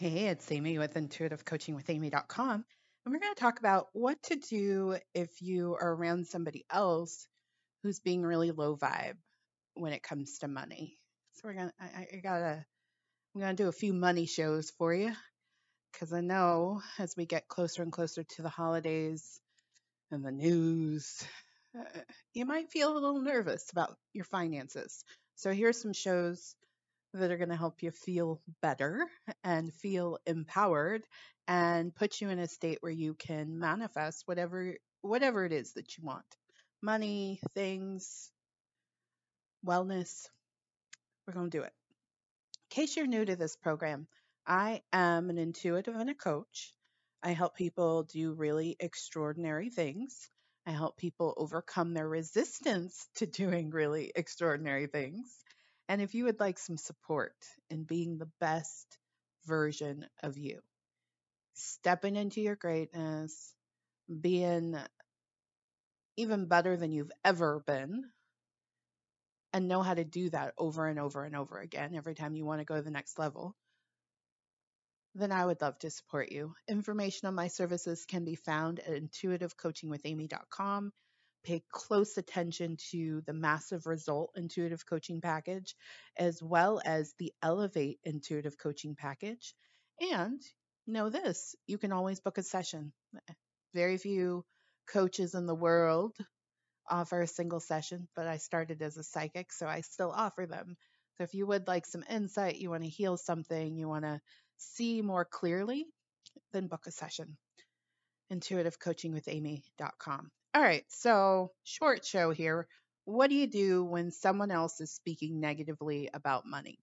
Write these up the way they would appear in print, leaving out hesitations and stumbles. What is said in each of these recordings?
Hey, it's Amy with intuitivecoachingwithamy.com. And we're going to talk about what to do if you are around somebody else who's being really low vibe when it comes to money. So we're going to, I'm going to do a few money shows for you because I know as we get closer and closer to the holidays and the news, uh, you might feel a little nervous about your finances. So here's some shows that are going to help you feel better and feel empowered and put you in a state where you can manifest whatever it is that you want. Money, things, wellness, we're going to do it. In case you're new to this program, I am an intuitive and a coach. I help people do really extraordinary things. I help people overcome their resistance to doing really extraordinary things. And if you would like some support in being the best version of you, stepping into your greatness, being even better than you've ever been, and know how to do that over and over and over again every time you want to go to the next level, then I would love to support you. Information on my services can be found at intuitivecoachingwithamy.com. Pay close attention to the massive result intuitive coaching package, as well as the Elevate intuitive coaching package. And know this, you can always book a session. Very few coaches in the world offer a single session, but I started as a psychic, so I still offer them. So if you would like some insight, you want to heal something, you want to see more clearly, then book a session. Intuitivecoachingwithamy.com. All right, so short show here. What do you do when someone else is speaking negatively about money?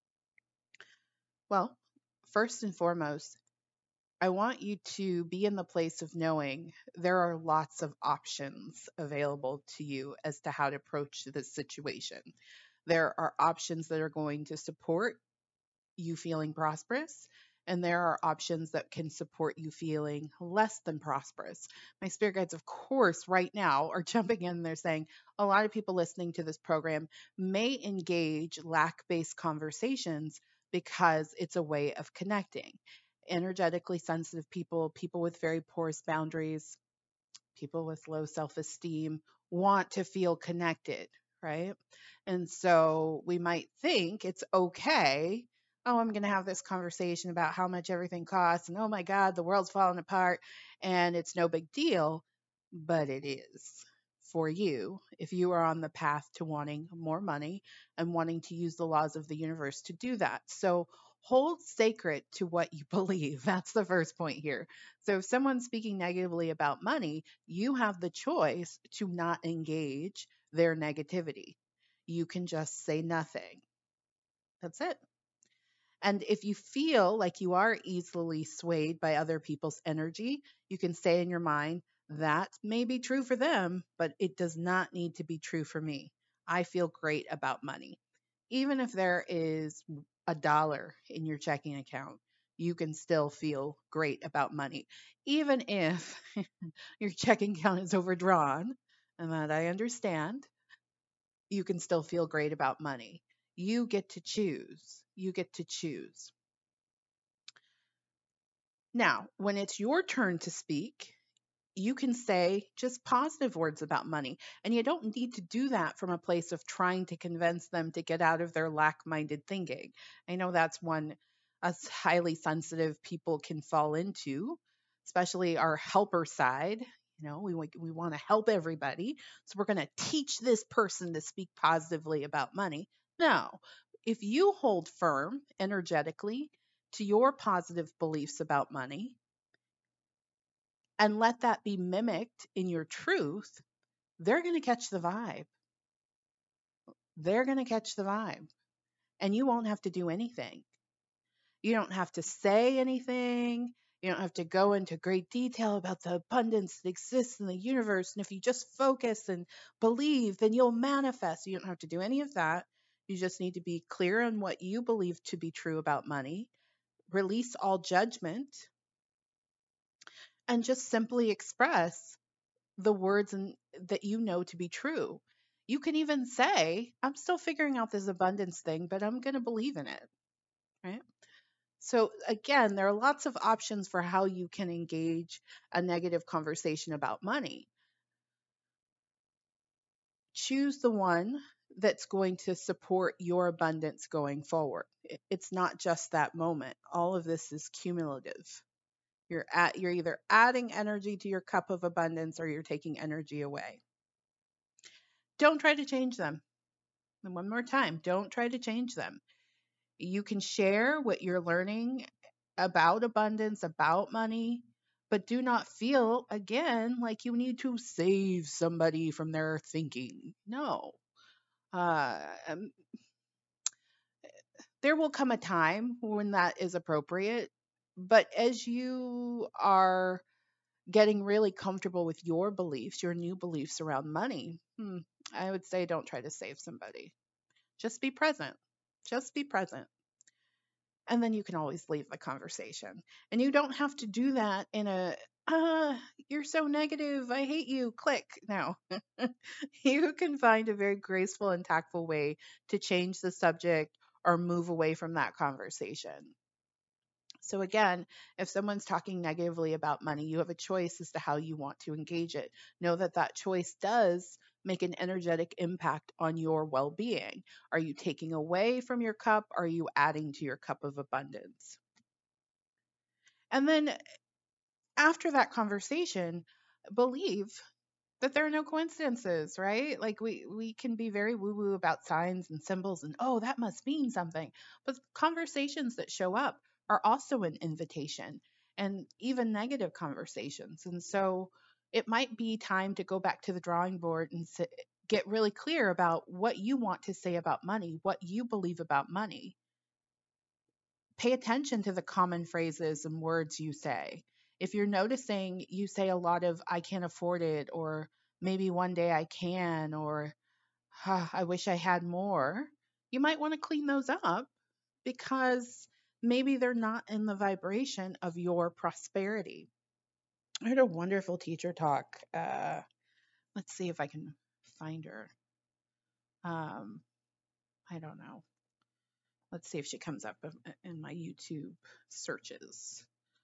Well, first and foremost, I want you to be in the place of knowing there are lots of options available to you as to how to approach this situation. There are options that are going to support you feeling prosperous, and there are options that can support you feeling less than prosperous. My spirit guides, of course, right now are jumping in. They're saying a lot of people listening to this program may engage lack based conversations because it's a way of connecting. Energetically sensitive people, people with very porous boundaries, people with low self esteem want to feel connected, right? And so we might think it's okay. Oh, I'm going to have this conversation about how much everything costs. And oh my God, the world's falling apart. And it's no big deal. But it is for you if you are on the path to wanting more money and wanting to use the laws of the universe to do that. So hold sacred to what you believe. That's the first point here. So if someone's speaking negatively about money, you have the choice to not engage their negativity. You can just say nothing. That's it. And if you feel like you are easily swayed by other people's energy, you can say in your mind, that may be true for them, but it does not need to be true for me. I feel great about money. Even if there is $1 in your checking account, you can still feel great about money. Even if your checking account is overdrawn, and that I understand, you can still feel great about money. You get to choose. You get to choose. Now, when it's your turn to speak, you can say just positive words about money. And you don't need to do that from a place of trying to convince them to get out of their lack minded thinking. I know that's one us highly sensitive people can fall into, especially our helper side. We want to help everybody. So we're going to teach this person to speak positively about money. No, if you hold firm energetically to your positive beliefs about money, and let that be mimicked in your truth, they're going to catch the vibe. They're going to catch the vibe. And you won't have to do anything. You don't have to say anything. You don't have to go into great detail about the abundance that exists in the universe. And if you just focus and believe, then you'll manifest. You don't have to do any of that. You just need to be clear on what you believe to be true about money, release all judgment, and just simply express the words that you know to be true. You can even say, I'm still figuring out this abundance thing, but I'm going to believe in it, right? So, again, there are lots of options for how you can engage a negative conversation about money. Choose the one that's going to support your abundance going forward. It's not just that moment. All of this is cumulative. You're either adding energy to your cup of abundance or you're taking energy away. Don't try to change them. And one more time, don't try to change them. You can share what you're learning about abundance, about money, but do not feel again like you need to save somebody from their thinking. No. Uh, um, there will come a time when that is appropriate, but as you are getting really comfortable with your beliefs, your new beliefs around money, I would say don't try to save somebody. Just be present. Just be present. And then you can always leave the conversation. And you don't have to do that in a, you're so negative, I hate you, click. No. You can find a very graceful and tactful way to change the subject or move away from that conversation. So again, if someone's talking negatively about money, you have a choice as to how you want to engage it. Know that that choice does make an energetic impact on your well-being. Are you taking away from your cup? Are you adding to your cup of abundance? And then after that conversation, believe that there are no coincidences, right? Like we can be very woo woo about signs and symbols and oh, that must mean something. But conversations that show up are also an invitation, and even negative conversations. And so it might be time to go back to the drawing board and get really clear about what you want to say about money, what you believe about money. Pay attention to the common phrases and words you say. If you're noticing you say a lot of I can't afford it, or maybe one day I can, or I wish I had more, you might want to clean those up because maybe they're not in the vibration of your prosperity. I had a wonderful teacher talk. Let's see if I can find her. Um, I don't know. Let's see if she comes up in my YouTube searches.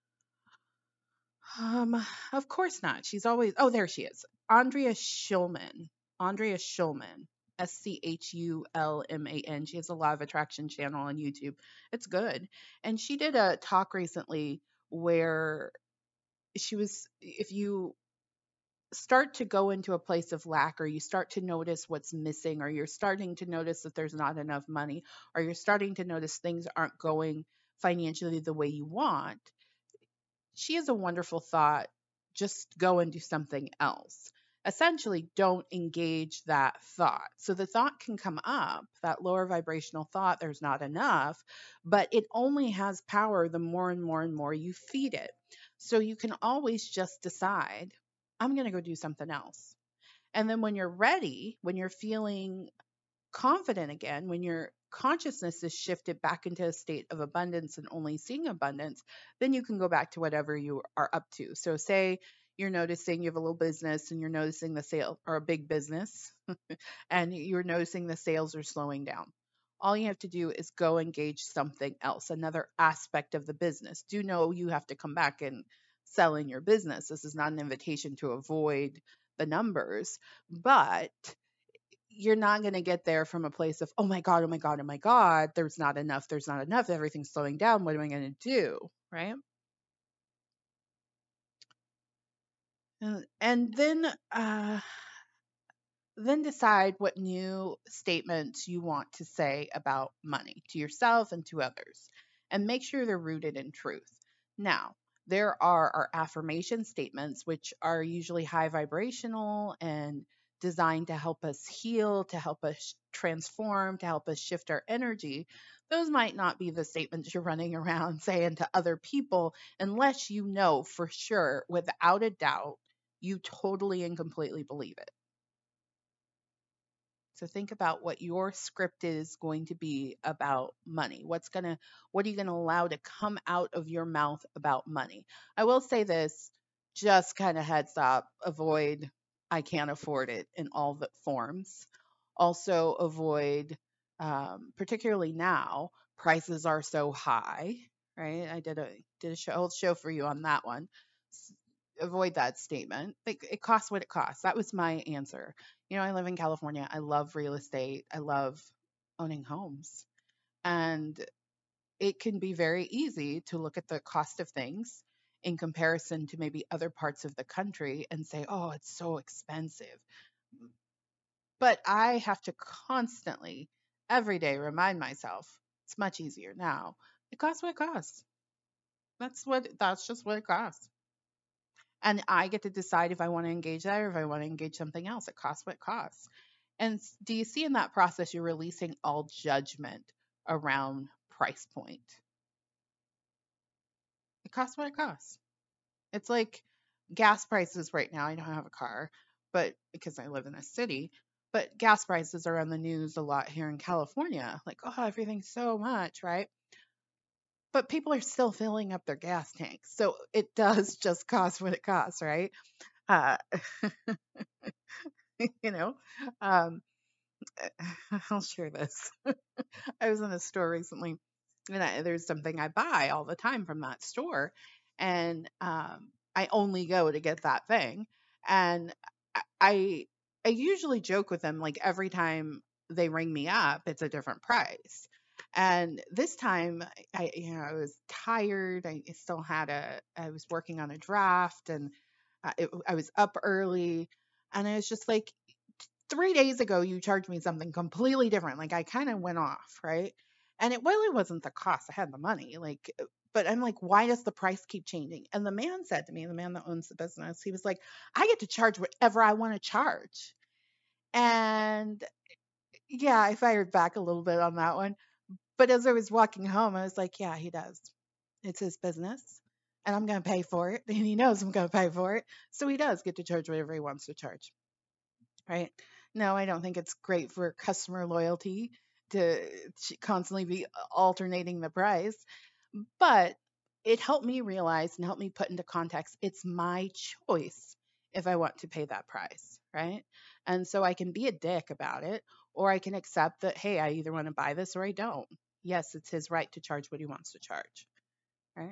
Of course not. She's always, oh, there she is. Andrea Schulman. Andrea Schulman. Schulman. She has a law of attraction channel on YouTube. It's good. And she did a talk recently where she was, if you start to go into a place of lack, or you start to notice what's missing, or you're starting to notice that there's not enough money, or you're starting to notice things aren't going financially the way you want, she has a wonderful thought. Just go and do something else. Essentially, don't engage that thought. So the thought can come up, that lower vibrational thought, there's not enough, but it only has power the more and more and more you feed it. So you can always just decide, I'm going to go do something else. And then when you're ready, when you're feeling confident again, when your consciousness is shifted back into a state of abundance and only seeing abundance, then you can go back to whatever you are up to. So, say you're noticing you have a little business and you're noticing the sale, or a big business, and you're noticing the sales are slowing down. All you have to do is go engage something else, another aspect of the business. Do know you have to come back and sell in your business. This is not an invitation to avoid the numbers, but you're not going to get there from a place of, oh my God, oh my God, oh my God, there's not enough, everything's slowing down. What am I going to do? Right. And then decide what new statements you want to say about money to yourself and to others, and make sure they're rooted in truth. Now, there are our affirmation statements, which are usually high vibrational and designed to help us heal, to help us transform, to help us shift our energy. Those might not be the statements you're running around saying to other people unless you know for sure, without a doubt, you totally and completely believe it. So think about what your script is going to be about money. What are you going to allow to come out of your mouth about money? I will say this, just kind of heads up, avoid I can't afford it in all the forms. Also avoid, particularly now, prices are so high, right? I did a whole show for you on that one. S- Avoid that statement. Like, it costs what it costs. That was my answer. I live in California. I love real estate. I love owning homes. And it can be very easy to look at the cost of things in comparison to maybe other parts of the country and say, oh, it's so expensive. But I have to constantly, every day, remind myself it's much easier now. It costs what it costs. That's just what it costs. And I get to decide if I want to engage that or if I want to engage something else. It costs what it costs. And do you see in that process, you're releasing all judgment around price point? It costs what it costs. It's like gas prices right now. I don't have a car, but because I live in a city, but gas prices are on the news a lot here in California. Like, oh, everything's so much, right? But people are still filling up their gas tanks. So it does just cost what it costs, right? Uh, you know, um, I'll share this. I was in a store recently, and there's something I buy all the time from that store, and I only go to get that thing. And I, I I usually joke with them like every time they ring me up, it's a different price. And this time, I was tired. I still had I was working on a draft, and I was up early, and I was just like, 3 days ago you charged me something completely different. Like, I kind of went off, right? And it really wasn't the cost. I had the money. Like, but I'm like, why does the price keep changing? And the man said to me, the man that owns the business, he was like, I get to charge whatever I want to charge. And yeah, I fired back a little bit on that one. But as I was walking home, I was like, yeah, he does. It's his business. And I'm going to pay for it. And he knows I'm going to pay for it. So he does get to charge whatever he wants to charge. Right? No, I don't think it's great for customer loyalty to constantly be alternating the price, but it helped me realize and helped me put into context it's my choice if I want to pay that price, right? And so I can be a dick about it, or I can accept that, hey, I either want to buy this or I don't. Yes, it's his right to charge what he wants to charge, right?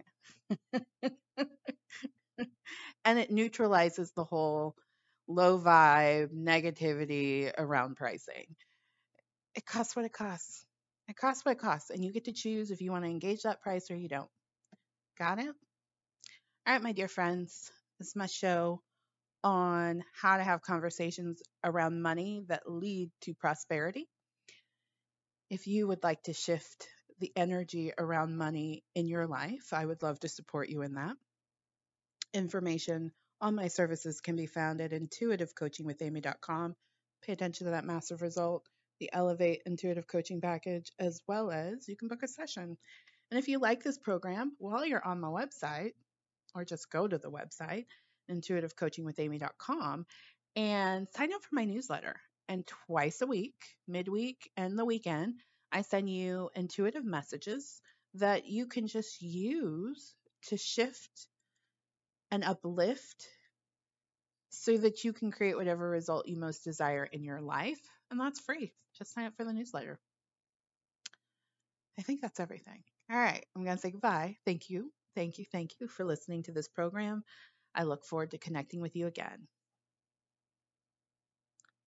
And it neutralizes the whole low vibe negativity around pricing. It costs what it costs. It costs what it costs. And you get to choose if you want to engage that price or you don't. Got it? All right, my dear friends. This is my show on how to have conversations around money that lead to prosperity. If you would like to shift the energy around money in your life, I would love to support you in that. Information on my services can be found at intuitivecoachingwithamy.com. Pay attention to that massive result, the Elevate Intuitive Coaching Package, as well as you can book a session. And if you like this program, while you're on the website, or just go to the website, intuitivecoachingwithamy.com, and sign up for my newsletter. And twice a week, midweek and the weekend, I send you intuitive messages that you can just use to shift and uplift so that you can create whatever result you most desire in your life. And that's free. Just sign up for the newsletter. I think that's everything. All right. I'm going to say goodbye. Thank you. Thank you. Thank you for listening to this program. I look forward to connecting with you again.